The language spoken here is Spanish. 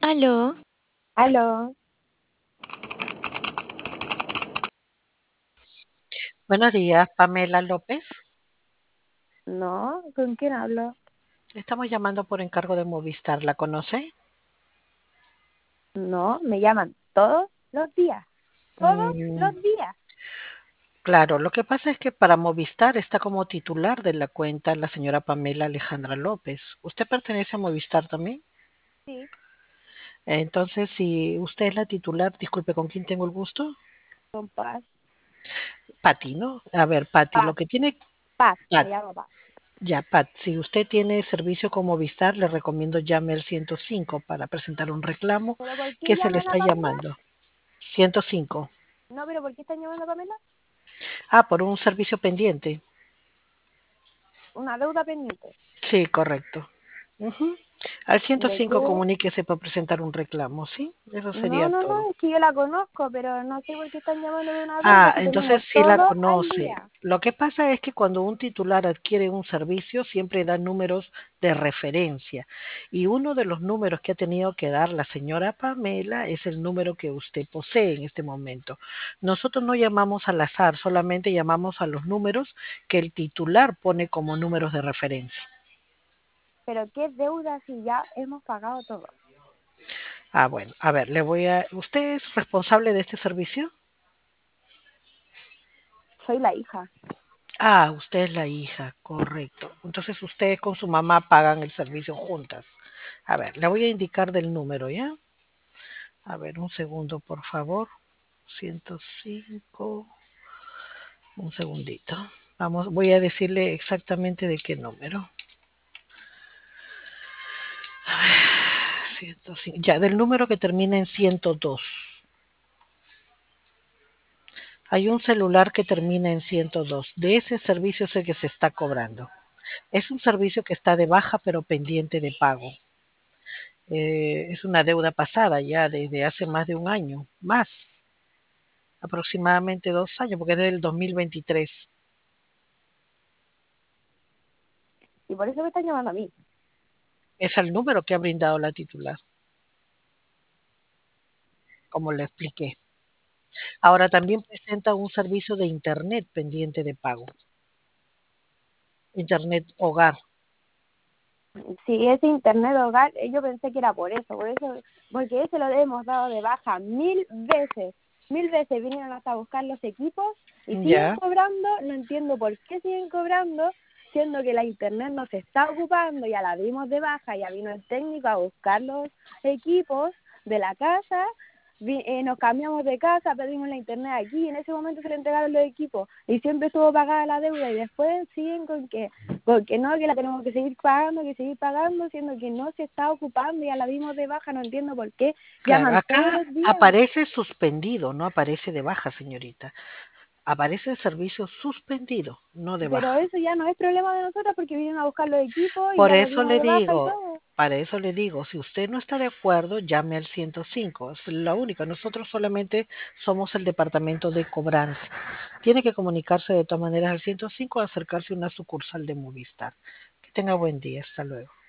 Aló, Aló, Buenos días, Pamela López. no, ¿con quién hablo? Estamos llamando por encargo de Movistar. ¿La conoce? No, me llaman todos Mm, los días. claro, lo que pasa es que para Movistar está como titular de la cuenta la señora Pamela Alejandra López. ¿Usted pertenece a Movistar también? Sí, Entonces, si usted es la titular, disculpe, ¿con quién tengo el gusto? con Paz, Pati, ¿no? A ver, Pati, lo Paz, que tiene... Paz, Pat, me llamo Paz. ya, Pat, si usted tiene servicio con Movistar, le recomiendo llame al 105 para presentar un reclamo ¿Pero por qué que se le llaman a está Pamela? llamando. 105. No, pero ¿por qué están llamando a Pamela? Ah, por un servicio pendiente. Una deuda pendiente. Sí, correcto. Ujú. Al ¿De 105 qué? comuníquese para presentar un reclamo, ¿sí? Eso No, sería no, todo. no, es que yo la conozco, pero no sé por qué están llamando de una deuda Ah, si tenemos entonces sí la todo al conoce. día. Lo que pasa es que cuando un titular adquiere un servicio, siempre da números de referencia. Y uno de los números que ha tenido que dar la señora Pamela es el número que usted posee en este momento. Nosotros no llamamos al azar, solamente llamamos a los números que el titular pone como números de referencia. Pero ¿qué deuda si ya hemos pagado todo? Ah, bueno, a ver, le voy a... ¿Usted es responsable de este servicio? Soy la hija. Ah, usted es la hija, correcto. Entonces ustedes con su mamá pagan el servicio juntas. A ver, le voy a indicar del número, ¿ya? A ver, un segundo, por favor. 105, un segundito. Vamos, voy a decirle exactamente de qué número. 105, ya, del número que termina en 102. Hay un celular que termina en 102. De ese servicio es el que se está cobrando. Es un servicio que está de baja pero pendiente de pago. Es una deuda pasada ya desde hace más de un año, más, aproximadamente 2 años, porque es del 2023. Y por eso me están llamando a mí. Es el número que ha brindado la titular, como le expliqué. Ahora también presenta un servicio de Internet pendiente de pago. Internet hogar. Si ese internet hogar, yo pensé que era por eso, porque ese lo hemos dado de baja mil veces vinieron hasta buscar los equipos y siguen Ya, cobrando, no entiendo por qué siguen cobrando, siendo que la internet no se está ocupando, ya la dimos de baja, ya vino el técnico a buscar los equipos de la casa, nos cambiamos de casa, pedimos la internet aquí, en ese momento se le entregaron los equipos y siempre estuvo pagada la deuda y después siguen con que porque no, que la tenemos que seguir pagando, siendo que no se está ocupando, ya la dimos de baja, no entiendo por qué claro, llaman todos acá los días. aparece suspendido, no aparece de baja, señorita. Aparece el servicio suspendido, no de Pero baja. eso ya no es problema de nosotros porque vinieron a buscar los equipos y Por ya los eso dimos le de baja y digo, todo. para eso le digo, si usted no está de acuerdo, llame al 105. Es la única. Nosotros solamente somos el departamento de cobranza. Tiene que comunicarse de todas maneras al 105 o acercarse a una sucursal de Movistar. Que tenga buen día. Hasta luego.